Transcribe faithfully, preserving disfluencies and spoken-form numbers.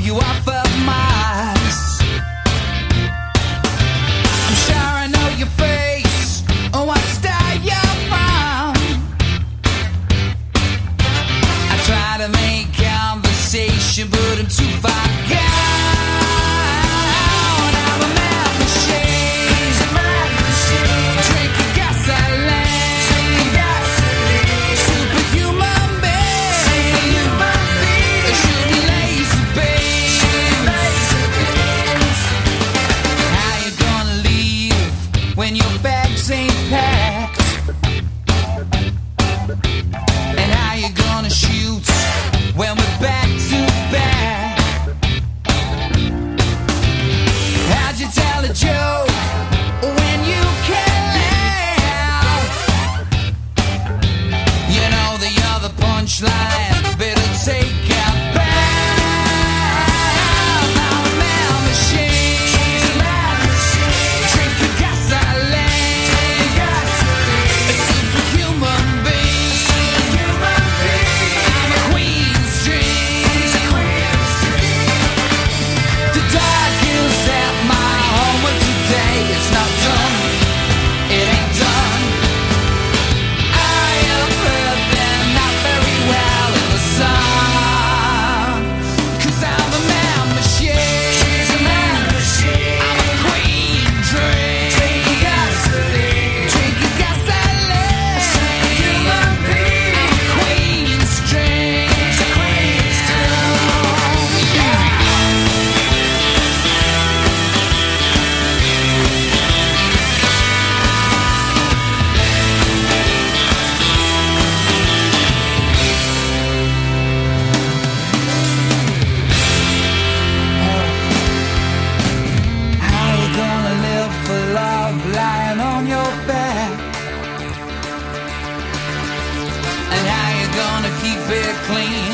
you off of Mars. I'm sure I know your face, or what star you're from. I try to make conversation, but I'm too far gone. I'm a mad machine, mad machine. Drinking gasoline, superhuman being, shooting laser beams. How you gonna leave when your bags ain't packed? And how you gonna shoot when we're back to back? How'd you tell a joke when you can laugh? You know the other punchline, better take a bath. I'm a mad machine, drinking gasoline, a superhuman being. I'm a queen's dream. The dark is at my home, but today it's not done. It ain't done. I am living not very well in the sun, 'cause I'm a man machine. I'm a queen dream. Drinking gasoline. Drinking gasoline. I'm a queen's dream. Yeah. How you gonna live for love lying on your back? And how you gonna keep it clean